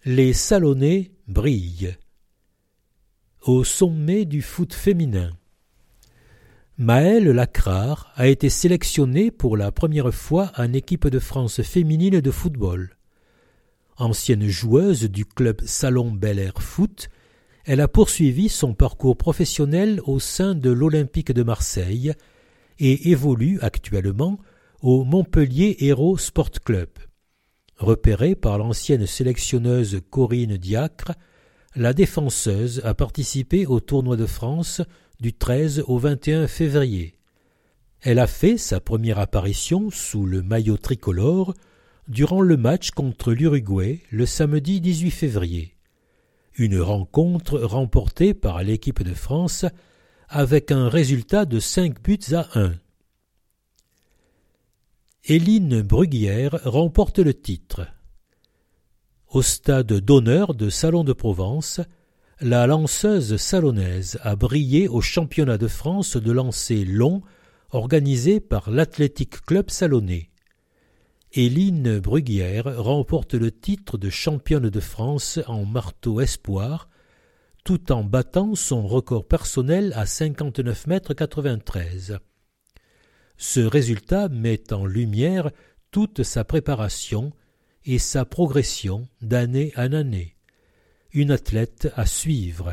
Les Salonnais brillent. Au sommet du foot féminin. Maëlle Lacrard a été sélectionnée pour la première fois en équipe de France féminine de football. Ancienne joueuse du club Salon Bel Air Foot, elle a poursuivi son parcours professionnel au sein de l'Olympique de Marseille et évolue actuellement au Montpellier Hérault Sport Club. Repérée par l'ancienne sélectionneuse Corinne Diacre, la défenseuse a participé au tournoi de France du 13 au 21 février. Elle a fait sa première apparition sous le maillot tricolore durant le match contre l'Uruguay le samedi 18 février. Une rencontre remportée par l'équipe de France avec un résultat de 5-1. Éline Bruguière remporte le titre. Au stade d'honneur de Salon de Provence, la lanceuse salonnaise a brillé au championnat de France de lancer long organisé par l'Athletic Club Salonnais. Éline Bruguière remporte le titre de championne de France en marteau espoir, tout en battant son record personnel à 59,93 m. Ce résultat met en lumière toute sa préparation et sa progression d'année en année. Une athlète à suivre.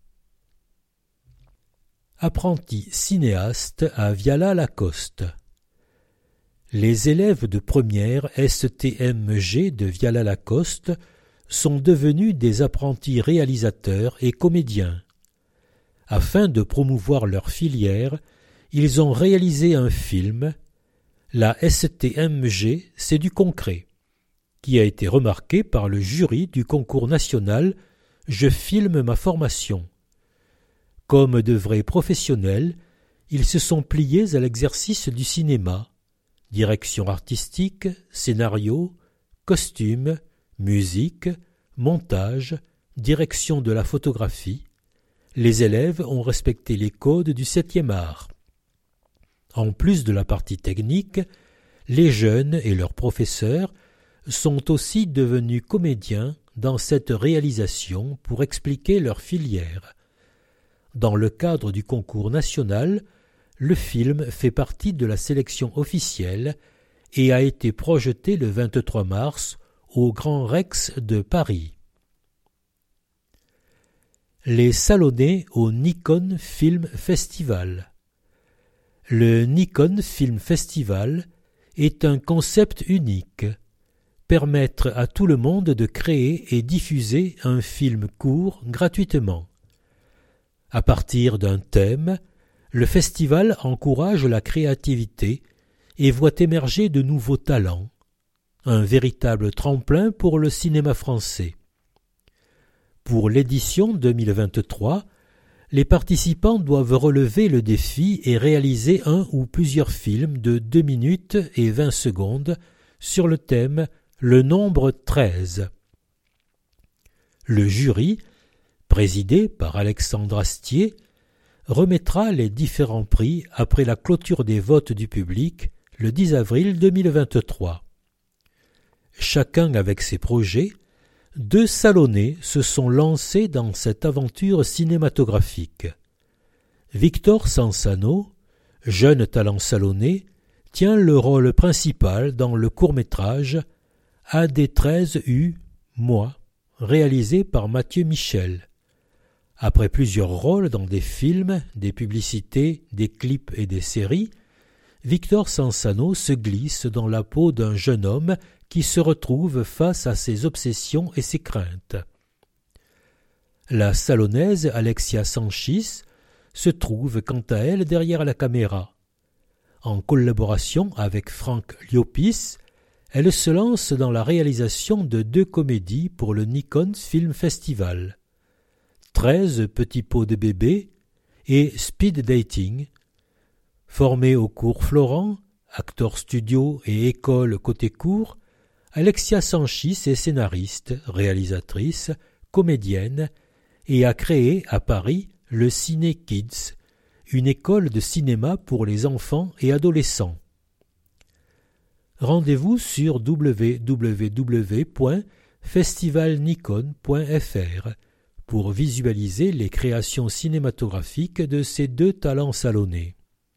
Apprenti cinéaste à Viala-Lacoste. Les élèves de première STMG de Viala-Lacoste sont devenus des apprentis réalisateurs et comédiens. Afin de promouvoir leur filière, ils ont réalisé un film, la STMG C'est du concret, qui a été remarqué par le jury du concours national Je filme ma formation. Comme de vrais professionnels, ils se sont pliés à l'exercice du cinéma, direction artistique, scénario, costume, musique, montage, direction de la photographie. Les élèves ont respecté les codes du 7e art. En plus de la partie technique, les jeunes et leurs professeurs sont aussi devenus comédiens dans cette réalisation pour expliquer leur filière. Dans le cadre du concours national, le film fait partie de la sélection officielle et a été projeté le 23 mars au Grand Rex de Paris. Les Salonnais au Nikon Film Festival. Le Nikon Film Festival est un concept unique. Permettre à tout le monde de créer et diffuser un film court gratuitement. À partir d'un thème, le festival encourage la créativité et voit émerger de nouveaux talents, un véritable tremplin pour le cinéma français. Pour l'édition 2023, les participants doivent relever le défi et réaliser un ou plusieurs films de 2 minutes et 20 secondes sur le thème Le nombre 13. Le jury, présidé par Alexandre Astier, remettra les différents prix après la clôture des votes du public le 10 avril 2023. Chacun avec ses projets, 2 Salonnais se sont lancés dans cette aventure cinématographique. Victor Sansano, jeune talent salonnais, tient le rôle principal dans le court-métrage AD13U, Moi, réalisé par Mathieu Michel. Après plusieurs rôles dans des films, des publicités, des clips et des séries, Victor Sansano se glisse dans la peau d'un jeune homme qui se retrouve face à ses obsessions et ses craintes. La Salonnaise Alexia Sanchis se trouve quant à elle derrière la caméra. En collaboration avec Franck Liopis, elle se lance dans la réalisation de 2 comédies pour le Nikon Film Festival. 13 petits pots de bébé et Speed Dating. Formée au cours Florent, acteur studio et école côté cours, Alexia Sanchis est scénariste, réalisatrice, comédienne et a créé à Paris le Ciné Kids, une école de cinéma pour les enfants et adolescents. Rendez-vous sur www.cinékids.fr. festivalnikon.fr pour visualiser les créations cinématographiques de ces deux talents salonnais.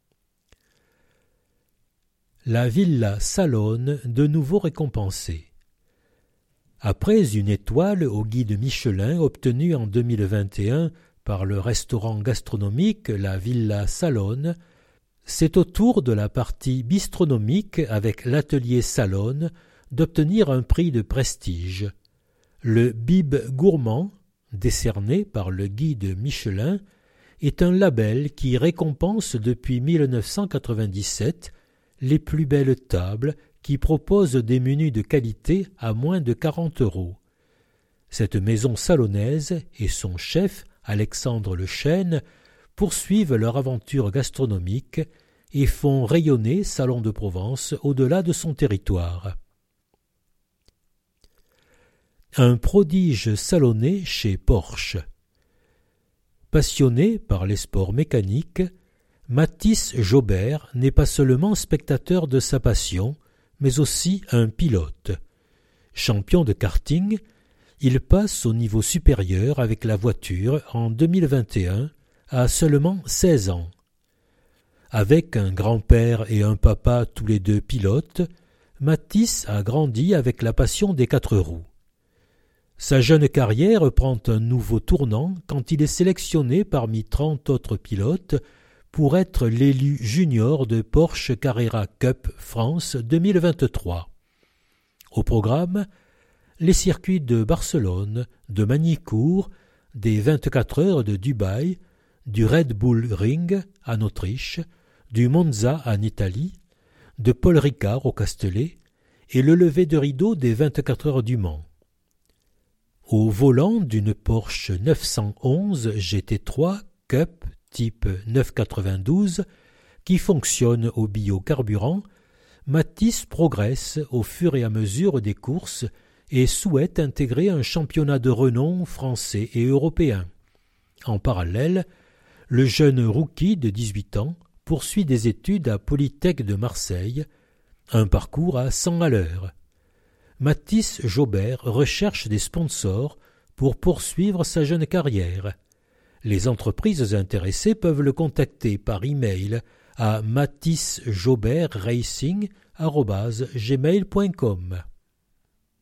La Villa Salone de nouveau récompensée. Après une étoile au guide Michelin obtenue en 2021 par le restaurant gastronomique La Villa Salone, c'est au tour de la partie bistronomique avec l'atelier Salone d'obtenir un prix de prestige. Le Bib Gourmand, décerné par le guide Michelin, est un label qui récompense depuis 1997 les plus belles tables qui proposent des menus de qualité à moins de 40 €. Cette maison salonnaise et son chef, Alexandre Lechêne, poursuivent leur aventure gastronomique et font rayonner Salon de Provence au-delà de son territoire. Un prodige salonné chez Porsche. Passionné par les sports mécaniques, Mathis Jaubert n'est pas seulement spectateur de sa passion, mais aussi un pilote. Champion de karting, il passe au niveau supérieur avec la voiture en 2021 à seulement 16 ans. Avec un grand-père et un papa tous les deux pilotes, Mathis a grandi avec la passion des 4 roues. Sa jeune carrière prend un nouveau tournant quand il est sélectionné parmi 30 autres pilotes pour être l'élu junior de Porsche Carrera Cup France 2023. Au programme, les circuits de Barcelone, de Magny-Cours, des 24 heures de Dubaï, du Red Bull Ring en Autriche, du Monza en Italie, de Paul Ricard au Castellet et le lever de rideau des 24 heures du Mans. Au volant d'une Porsche 911 GT3 Cup type 992 qui fonctionne au biocarburant, Mathis progresse au fur et à mesure des courses et souhaite intégrer un championnat de renom français et européen. En parallèle, le jeune rookie de 18 ans poursuit des études à Polytech de Marseille, un parcours à 100 à l'heure. Mathis Jaubert recherche des sponsors pour poursuivre sa jeune carrière. Les entreprises intéressées peuvent le contacter par email à mathisjaubertracing@gmail.com.